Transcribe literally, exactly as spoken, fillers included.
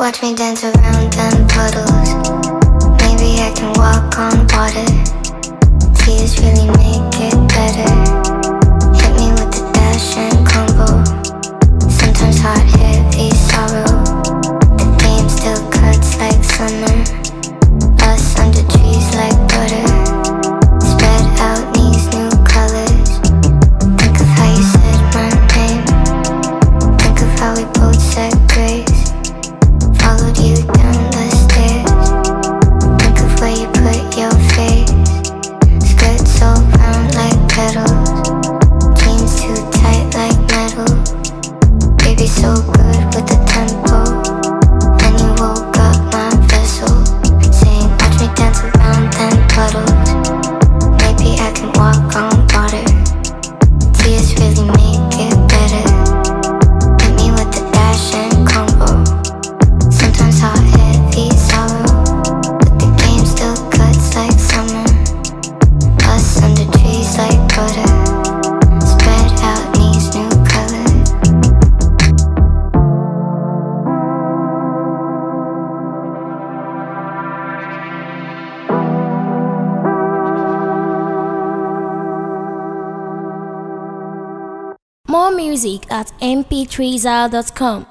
Watch me dance around them puddles. Maybe I can walk on water. Tears really make it better. Hit me with the dash and combo. Sometimes hot, heavy sorrow. The game still cuts like summer. Us under trees like butter. Spread out these new colors. Think of how you said my name. Think of how we both said grace. Followed you down the stairs. Think of where you put your face. Skirt so round like petals. Jeans too tight like metal. Baby so good with the tempo. And you woke up my vessel. Saying watch me dance around them puddles. Maybe I can walk on water. Tears really make it better. Hit me with the dash and combo. Sometimes hot, heavy sorrow. But the game still cuts like summer. Us under trees like butter. Spread out these new colors. More music at m p three zal dot com.